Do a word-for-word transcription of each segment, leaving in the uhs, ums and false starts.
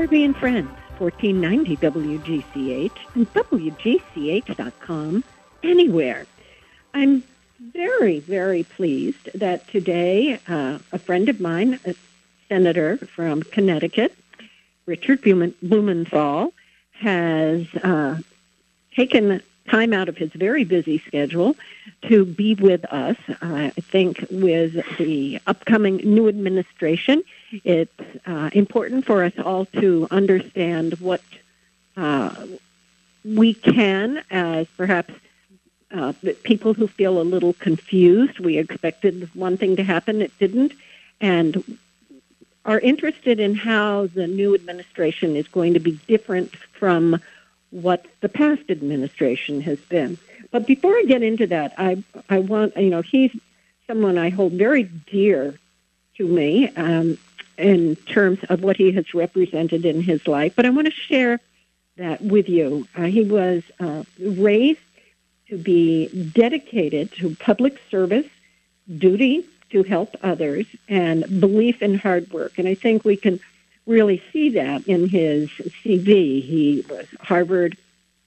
Darby and Friends, fourteen ninety W G C H and W G C H dot com, anywhere. I'm very, very pleased that today uh, a friend of mine, a senator from Connecticut, Richard Blumenthal, has uh, taken time out of his very busy schedule to be with us. Uh, I think with the upcoming new administration, it's uh, important for us all to understand what uh, we can, as perhaps uh, people who feel a little confused. We expected one thing to happen, it didn't, and are interested in how the new administration is going to be different from what the past administration has been. But before I get into that, I I want, you know, he's someone I hold very dear to me um, in terms of what he has represented in his life. But I want to share that with you. Uh, he was uh, raised to be dedicated to public service, duty to help others, and belief in hard work. And I think we can really see that in his C V. He was Harvard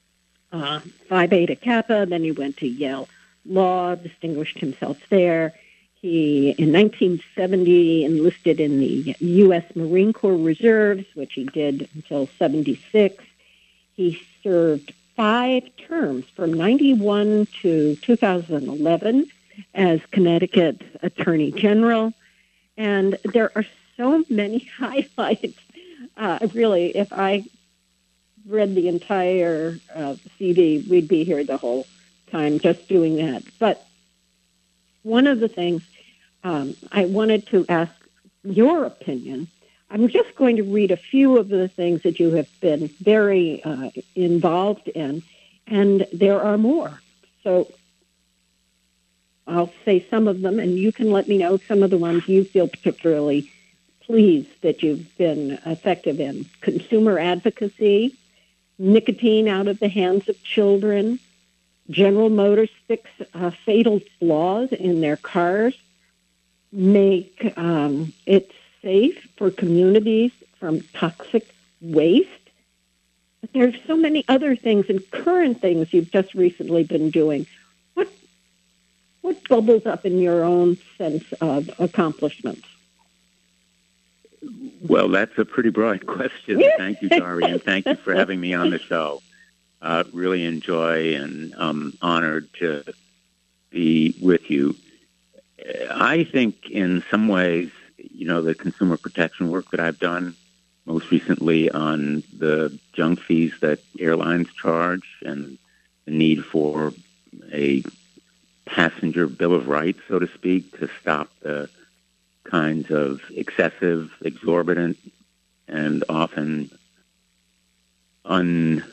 uh, Phi Beta Kappa, then he went to Yale Law, distinguished himself there. He, in nineteen seventy, enlisted in the U S Marine Corps Reserves, which he did until seventy-six. He served five terms from ninety-one to two thousand eleven as Connecticut Attorney General. And there are so many highlights. Uh, really, if I read the entire uh, C D, we'd be here the whole time just doing that. But one of the things um, I wanted to ask your opinion, I'm just going to read a few of the things that you have been very uh, involved in, and there are more. So I'll say some of them, and you can let me know some of the ones you feel particularly pleased that you've been effective in. Consumer advocacy, nicotine out of the hands of children, General Motors fix uh, fatal flaws in their cars, make um, it safe for communities from toxic waste. But there's so many other things and current things you've just recently been doing. What what bubbles up in your own sense of accomplishments? Well, that's a pretty broad question. Thank you, Darby, and thank you for having me on the show. Uh, really enjoy and um, honored to be with you. I think in some ways, you know, the consumer protection work that I've done, most recently on the junk fees that airlines charge and the need for a passenger bill of rights, so to speak, to stop the kinds of excessive, exorbitant, and often unnoticed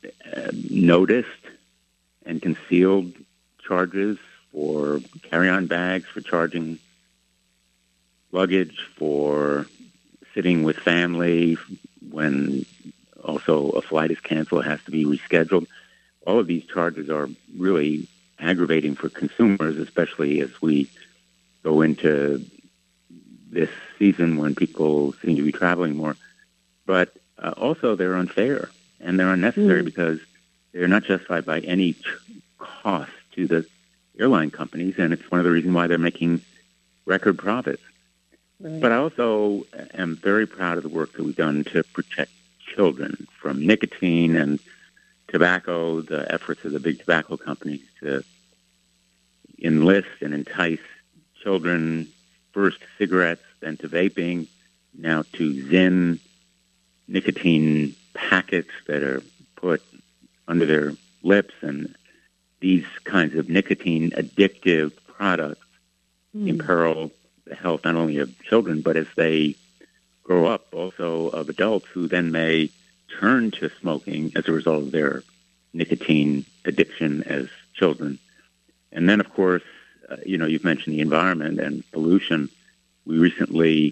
and concealed charges for carry-on bags, for charging luggage, for sitting with family when also a flight is canceled, it has to be rescheduled. All of these charges are really aggravating for consumers, especially as we go into this season when people seem to be traveling more. But uh, also they're unfair and they're unnecessary mm. because they're not justified by any ch- cost to the airline companies, and it's one of the reasons why they're making record profits. Right. But I also am very proud of the work that we've done to protect children from nicotine and tobacco, the efforts of the big tobacco companies to enlist and entice children first to cigarettes, then to vaping, now to Zyn nicotine packets that are put under their lips, and these kinds of nicotine addictive products mm. imperil the health not only of children, but as they grow up, also of adults who then may turn to smoking as a result of their nicotine addiction as children. And then, of course, uh, you know, you've mentioned the environment and pollution. We recently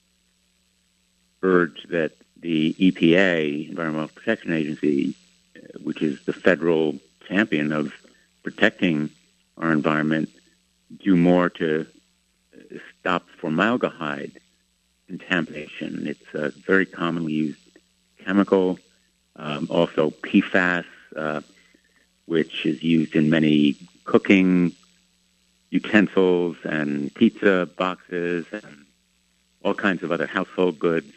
urged that the E P A, Environmental Protection Agency, uh, which is the federal champion of protecting our environment, do more to stop formaldehyde contamination. It's a very commonly used chemical. Um, also P FAS, uh, which is used in many cooking utensils and pizza boxes and all kinds of other household goods.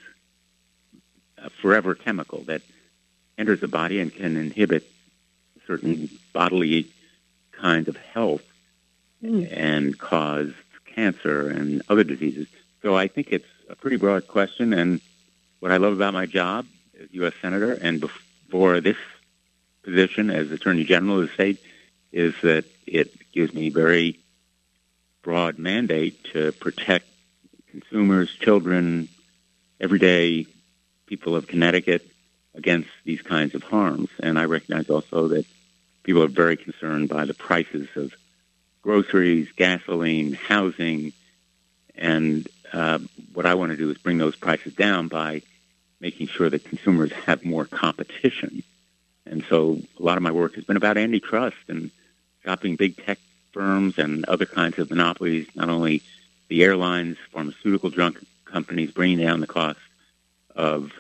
A forever chemical that enters the body and can inhibit certain bodily kinds of health mm. and cause cancer and other diseases. So I think it's a pretty broad question, and what I love about my job as U S Senator and before this position as Attorney General of the state is that it gives me very broad mandate to protect consumers, children, everyday people of Connecticut against these kinds of harms. And I recognize also that people are very concerned by the prices of groceries, gasoline, housing, and uh, what I want to do is bring those prices down by making sure that consumers have more competition. And so a lot of my work has been about antitrust and stopping big tech firms and other kinds of monopolies, not only the airlines, pharmaceutical drug companies, bringing down the cost of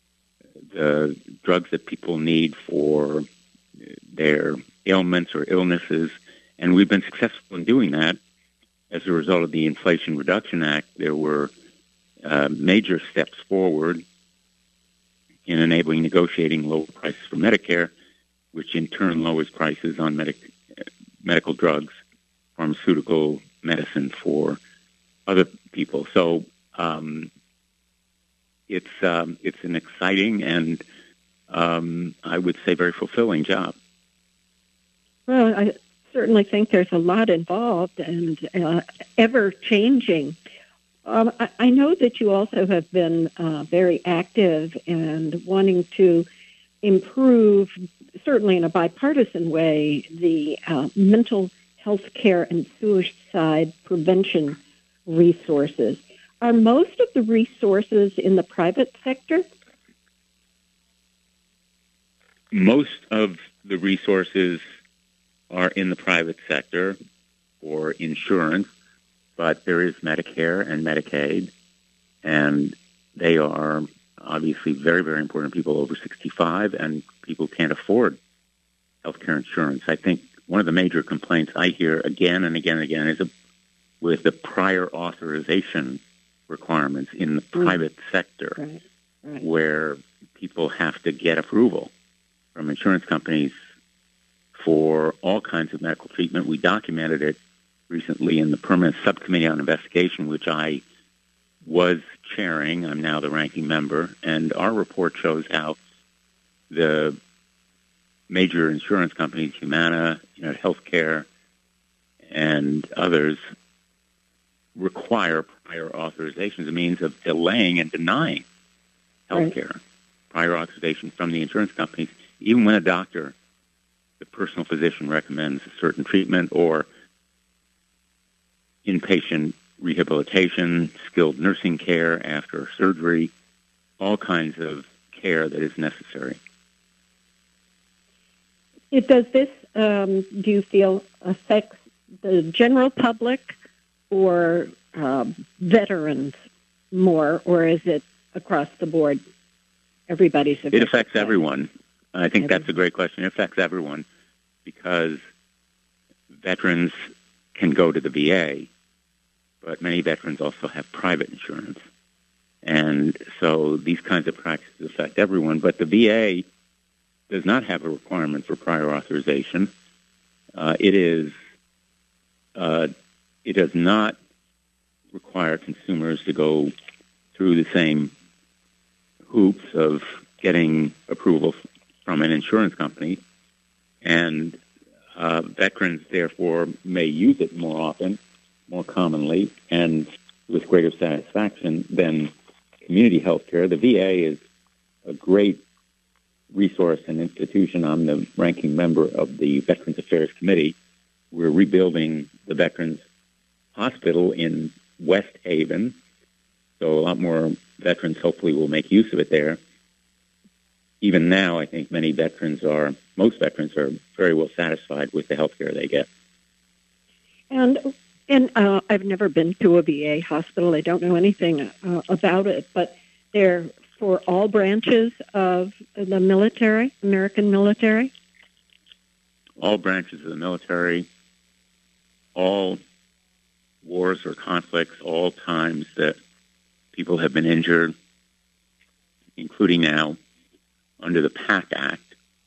the drugs that people need for their ailments or illnesses. And we've been successful in doing that. As a result of the Inflation Reduction Act, there were uh, major steps forward in enabling negotiating lower prices for Medicare, which in turn lowers prices on medic- medical drugs, pharmaceutical medicine for other people. So um, it's um, it's an exciting and um, I would say very fulfilling job. Well, I certainly think there's a lot involved and uh, ever-changing. Um, I, I know that you also have been uh, very active and wanting to improve, certainly in a bipartisan way, the uh, mental health care and suicide prevention resources. Are most of the resources in the private sector? Most of the resources are in the private sector for insurance, but there is Medicare and Medicaid, and they are obviously very, very important to people over sixty-five, and people can't afford health care insurance. I think one of the major complaints I hear again and again and again is a, with the prior authorization requirements in the private mm. sector, right. Right. where people have to get approval from insurance companies for all kinds of medical treatment. We documented it recently in the Permanent Subcommittee on Investigation, which I was chairing. I'm now the ranking member, and our report shows how the major insurance companies, Humana, United Healthcare, and others, require prior authorization as a means of delaying and denying health care. Right. Prior authorization from the insurance companies, even when a doctor, the personal physician, recommends a certain treatment or inpatient rehabilitation, skilled nursing care after surgery, all kinds of care that is necessary. It does this, um, do you feel, affect the general public or uh, veterans more, or is it across the board? Everybody's affected. It affects everyone. I think everyone. That's a great question. It affects everyone because veterans can go to the V A, but many veterans also have private insurance. And so these kinds of practices affect everyone, but the V A does not have a requirement for prior authorization. Uh, it is, uh, it does not require consumers to go through the same hoops of getting approval from an insurance company, and uh, veterans, therefore, may use it more often, more commonly, and with greater satisfaction than community health care. The V A is a great resource and institution. I'm the ranking member of the Veterans Affairs Committee. We're rebuilding the Veterans Hospital in West Haven, so a lot more veterans hopefully will make use of it there. Even now, I think many veterans are, most veterans are very well satisfied with the health care they get. And and uh, I've never been to a V A hospital. I don't know anything uh, about it, but they're for all branches of the military, American military? All branches of the military, all wars or conflicts, all times that people have been injured, including now under the PACT Act,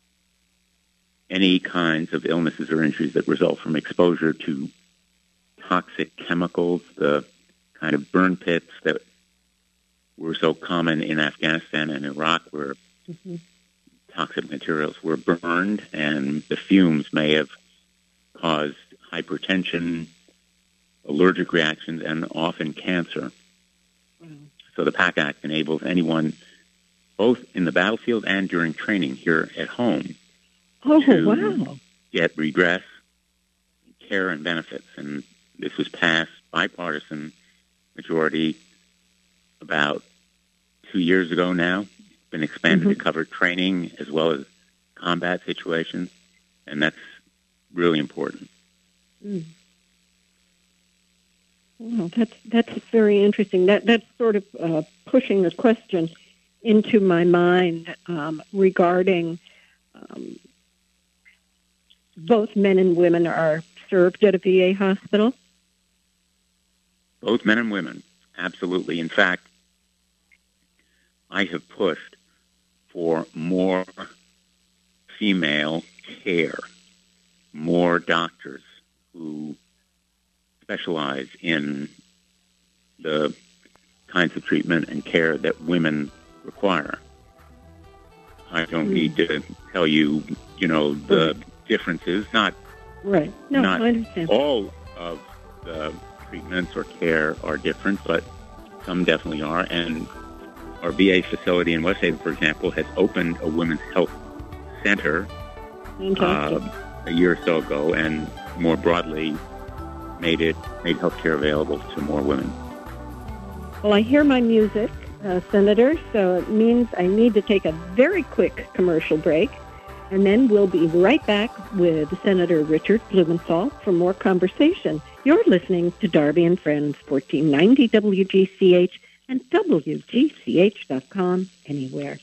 any kinds of illnesses or injuries that result from exposure to toxic chemicals, the kind of burn pits that were so common in Afghanistan and Iraq, where mm-hmm. toxic materials were burned, and the fumes may have caused hypertension, allergic reactions, and often cancer. Wow. So the PACT Act enables anyone, both in the battlefield and during training here at home, oh, to wow. get redress, care, and benefits. And this was passed bipartisan majority about two years ago now. It's been expanded mm-hmm. to cover training as well as combat situations, and that's really important. Mm. Well, that's that's very interesting. That that's sort of uh, pushing a question into my mind um, regarding um, both men and women are served at a V A hospital. Both men and women, absolutely. In fact, I have pushed for more female care, more doctors who specialize in the kinds of treatment and care that women require. I don't mm. need to tell you, you know, the right. differences. Not right. No, not I understand. All of the treatments or care are different, but some definitely are. And our V A facility in West Haven, for example, has opened a women's health center uh, a year or so ago, and more broadly made it made healthcare available to more women. Well, I hear my music, uh, Senator, so it means I need to take a very quick commercial break, and then we'll be right back with Senator Richard Blumenthal for more conversation. You're listening to Darby and Friends, fourteen ninety W G C H and W G C H dot com, anywhere.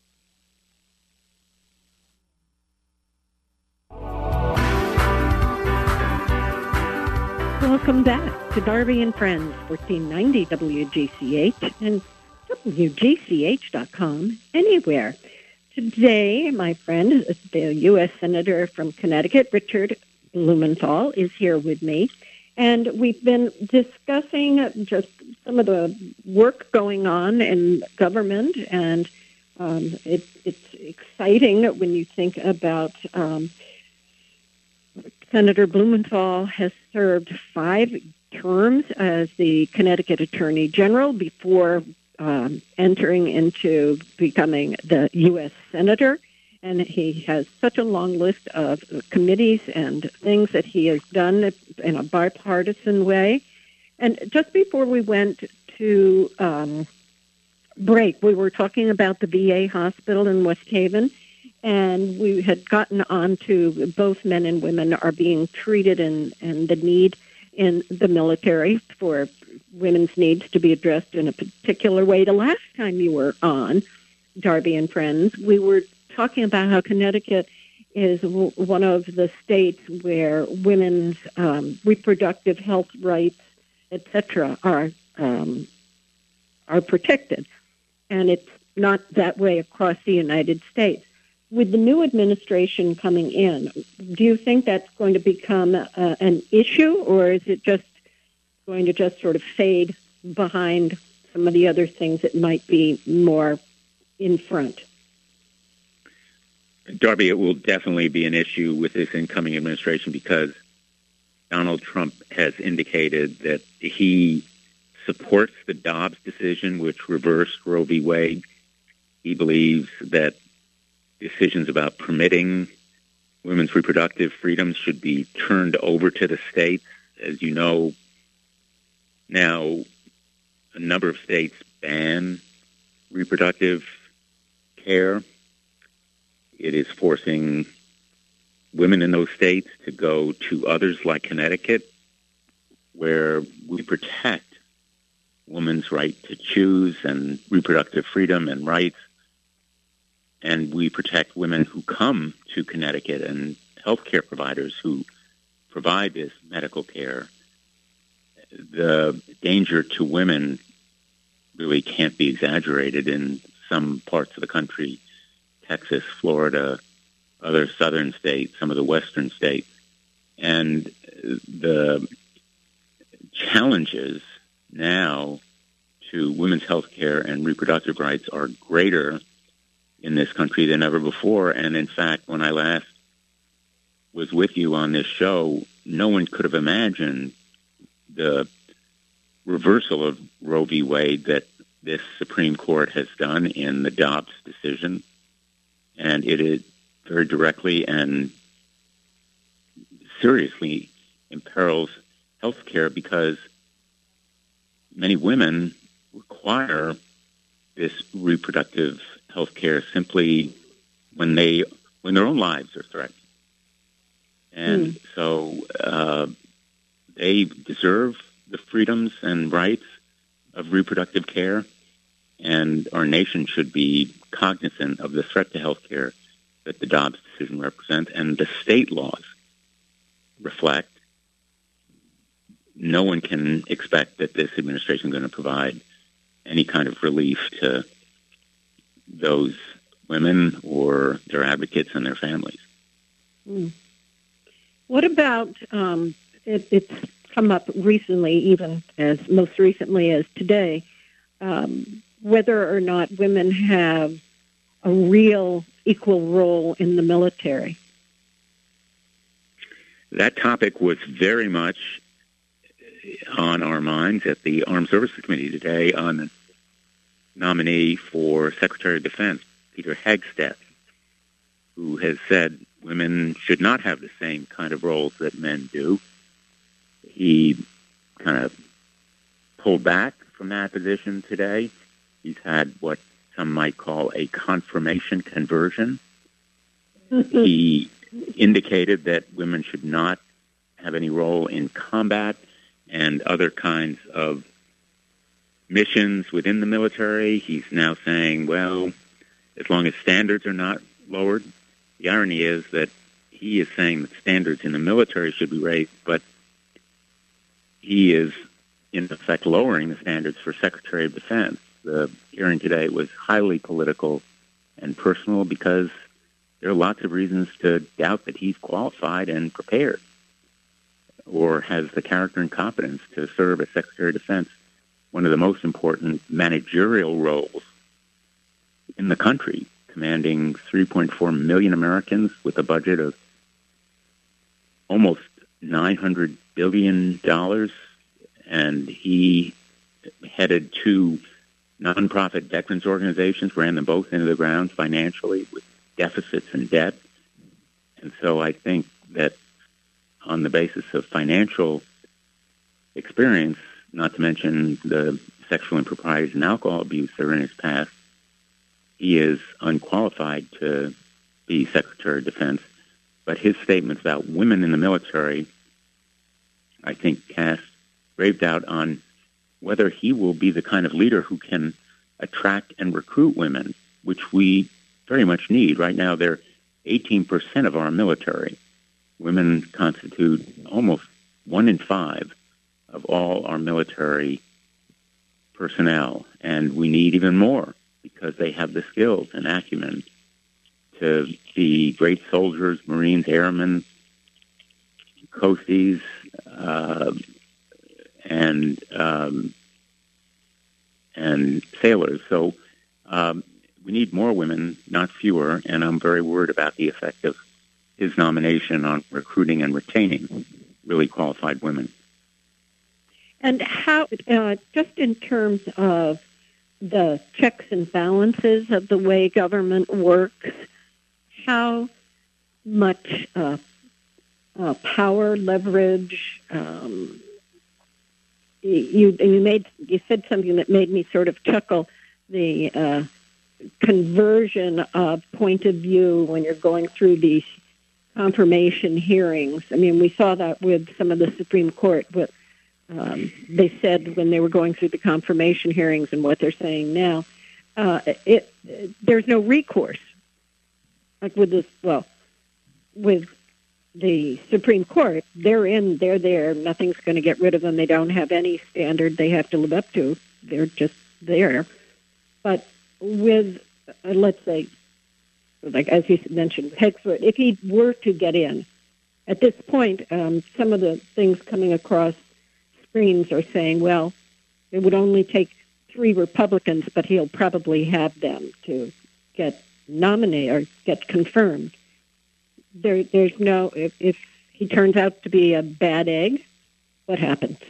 Welcome back to Darby and Friends, fourteen ninety W G C H and W G C H dot com, anywhere. Today, my friend, the U S Senator from Connecticut, Richard Blumenthal, is here with me. And we've been discussing just some of the work going on in government, and um, it, it's exciting when you think about um, Senator Blumenthal has served five terms as the Connecticut Attorney General before um, entering into becoming the U S Senator. And he has such a long list of committees and things that he has done in a bipartisan way. And just before we went to um, break, we were talking about the V A hospital in West Haven, and we had gotten on to both men and women are being treated and, and the need in the military for women's needs to be addressed in a particular way. The last time you were on, Darby and Friends, we were talking about how Connecticut is w- one of the states where women's um, reproductive health rights, et cetera, are um, are protected, and it's not that way across the United States. With the new administration coming in, do you think that's going to become uh, an issue, or is it just going to just sort of fade behind some of the other things that might be more in front? Darby, it will definitely be an issue with this incoming administration because Donald Trump has indicated that he supports the Dobbs decision, which reversed Roe v. Wade. He believes that decisions about permitting women's reproductive freedoms should be turned over to the states. As you know, now a number of states ban reproductive care. It is forcing women in those states to go to others like Connecticut, where we protect woman's right to choose and reproductive freedom and rights. And we protect women who come to Connecticut and healthcare providers who provide this medical care. The danger to women really can't be exaggerated in some parts of the country, Texas, Florida, other southern states, some of the western states. And the challenges now to women's health care and reproductive rights are greater in this country than ever before. And in fact, when I last was with you on this show, no one could have imagined the reversal of Roe v. Wade that this Supreme Court has done in the Dobbs decision. And it is very directly and seriously imperils health care because many women require this reproductive health care simply when they when their own lives are threatened. And mm. so uh, they deserve the freedoms and rights of reproductive care, and our nation should be cognizant of the threat to health care that the Dobbs decision represents, and the state laws reflect. No one can expect that this administration is going to provide any kind of relief to those women or their advocates and their families. Mm. What about, um, it, it's come up recently, even as most recently as today, um, whether or not women have a real equal role in the military? That topic was very much on our minds at the Armed Services Committee today on the nominee for Secretary of Defense, Peter Hegstedt, who has said women should not have the same kind of roles that men do. He kind of pulled back from that position today. He's had what some might call a confirmation conversion. He indicated that women should not have any role in combat and other kinds of missions within the military. He's now saying, well, as long as standards are not lowered. The irony is that he is saying that standards in the military should be raised, but he is, in effect, lowering the standards for Secretary of Defense. The hearing today was highly political and personal because there are lots of reasons to doubt that he's qualified and prepared or has the character and competence to serve as Secretary of Defense, one of the most important managerial roles in the country, commanding three point four million Americans with a budget of almost nine hundred billion dollars. And he headed two nonprofit veterans organizations, ran them both into the ground financially with deficits and debt. And so I think that on the basis of financial experience, not to mention the sexual improprieties and alcohol abuse that are in his past, he is unqualified to be Secretary of Defense. But his statements about women in the military, I think, cast grave doubt on whether he will be the kind of leader who can attract and recruit women, which we very much need. Right now, they're eighteen percent of our military. Women constitute almost one in five of all our military personnel, and we need even more because they have the skills and acumen to be great soldiers, Marines, airmen, coasties, uh, and um, and sailors. So um, we need more women, not fewer, and I'm very worried about the effect of his nomination on recruiting and retaining really qualified women. And how, uh, just in terms of the checks and balances of the way government works, how much uh, uh, power, leverage, um, you you made you said something that made me sort of chuckle, the uh, conversion of point of view when you're going through these confirmation hearings. I mean, we saw that with some of the Supreme Court, but um, they said when they were going through the confirmation hearings and what they're saying now, uh, it, it there's no recourse. Like with this, well, with the Supreme Court, they're in, they're there. Nothing's going to get rid of them. They don't have any standard they have to live up to. They're just there. But with, uh, let's say, like as you mentioned, Hegseth, if he were to get in, at this point, um, some of the things coming across screens are saying, well, it would only take three Republicans, but he'll probably have them to get nominated or get confirmed. There, there's no, if, if he turns out to be a bad egg, what happens?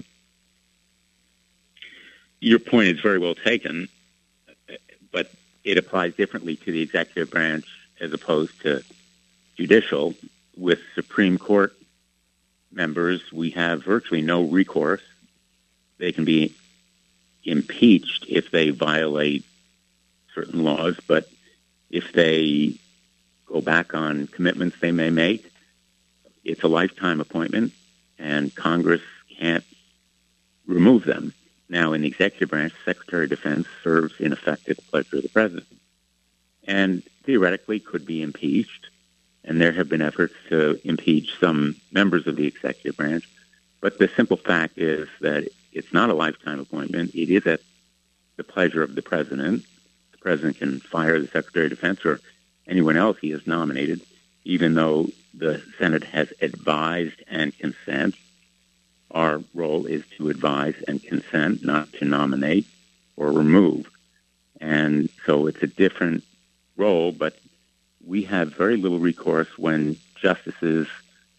Your point is very well taken, but it applies differently to the executive branch as opposed to judicial. With Supreme Court members, we have virtually no recourse. They can be impeached if they violate certain laws, but if they go back on commitments they may make, it's a lifetime appointment, and Congress can't remove them. Now, in the executive branch, the Secretary of Defense serves in effect at the pleasure of the President, and theoretically could be impeached, and there have been efforts to impeach some members of the executive branch, but the simple fact is that it's not a lifetime appointment. It is at the pleasure of the President. The President can fire the Secretary of Defense or anyone else he has nominated, even though the Senate has advised and consent. Our role is to advise and consent, not to nominate or remove. And so it's a different role, but we have very little recourse when justices,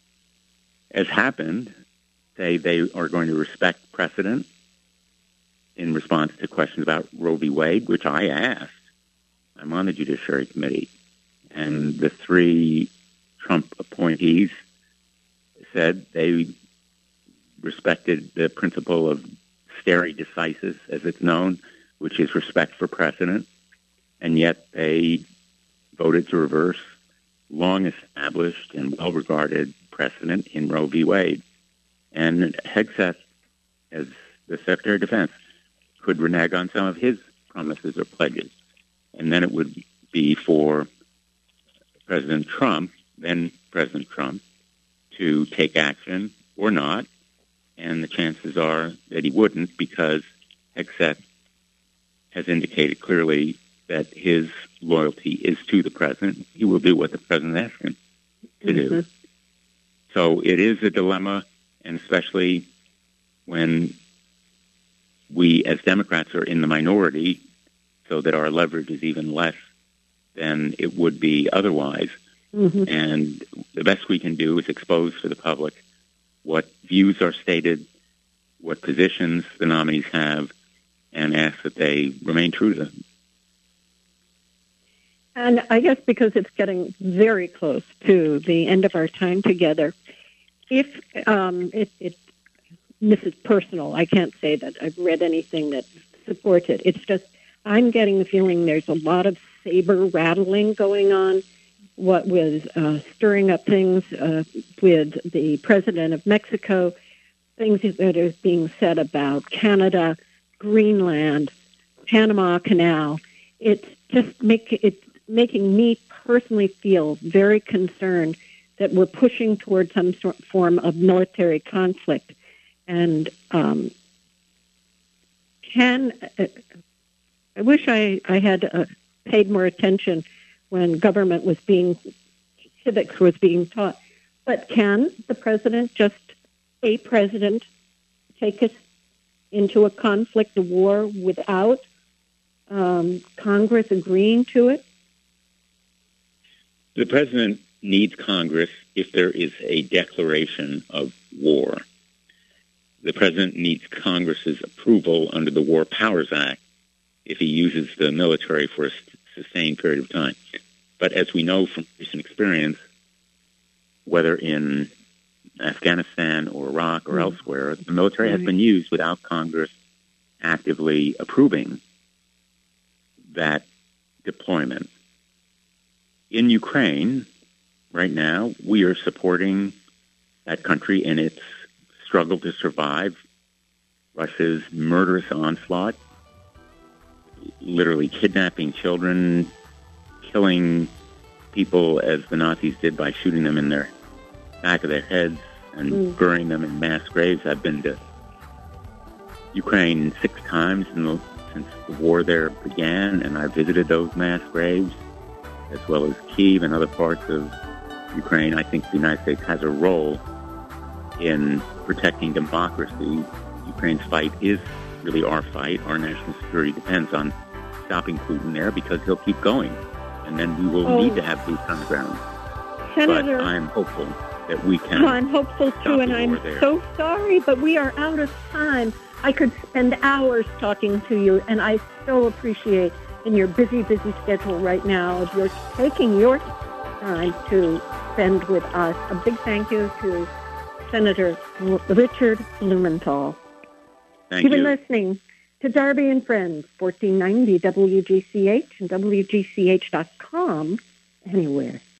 as happened, say they are going to respect precedent in response to questions about Roe v. Wade, which I asked. I'm on the Judiciary Committee. And the three Trump appointees said they respected the principle of stare decisis, as it's known, which is respect for precedent, and yet they voted to reverse long-established and well-regarded precedent in Roe v. Wade. And Hegseth, as the Secretary of Defense, could renege on some of his promises or pledges. And then it would be for President Trump, then President Trump, to take action or not. And the chances are that he wouldn't, because Hegseth has indicated clearly that his loyalty is to the President. He will do what the President asks him to mm-hmm. do. So it is a dilemma, and especially when we as Democrats are in the minority, so that our leverage is even less than it would be otherwise. Mm-hmm. And the best we can do is expose to the public what views are stated, what positions the nominees have, and ask that they remain true to them. And I guess because it's getting very close to the end of our time together, if um, it, it, this is personal, I can't say that I've read anything that supports it. It's just I'm getting the feeling there's a lot of saber rattling going on, what with uh, stirring up things uh, with the president of Mexico, things that are being said about Canada, Greenland, Panama Canal. It's just make it's making me personally feel very concerned that we're pushing towards some sort form of military conflict. And um, can uh, I wish I, I had uh, paid more attention when government was being, civics was being taught. But can the president, just a president, take us into a conflict, a war, without um, Congress agreeing to it? The president needs Congress if there is a declaration of war. The president needs Congress's approval under the War Powers Act if he uses the military for a sustained period of time. But as we know from recent experience, whether in Afghanistan or Iraq or mm. elsewhere, the military mm. has been used without Congress actively approving that deployment. In Ukraine, right now, we are supporting that country in its struggle to survive Russia's murderous onslaught, literally kidnapping children, killing people as the Nazis did by shooting them in their back of their heads and mm. burying them in mass graves. I've been to Ukraine six times in the, since the war there began, and I visited those mass graves, as well as Kyiv and other parts of Ukraine. I think the United States has a role in protecting democracy. Ukraine's fight is really our fight. Our national security depends on stopping Putin there, because he'll keep going, and then we will oh. need to have boots on the ground. Senator, but I'm hopeful that we can. Well, I'm hopeful too, and I'm there. so sorry, but we are out of time. I could spend hours talking to you, and I so appreciate in your busy, busy schedule right now of your taking your time to spend with us. A big thank you to Senator Richard Blumenthal. Thank You've you. been listening to Darby and Friends, fourteen ninety W G C H and W G C H dot com, anywhere.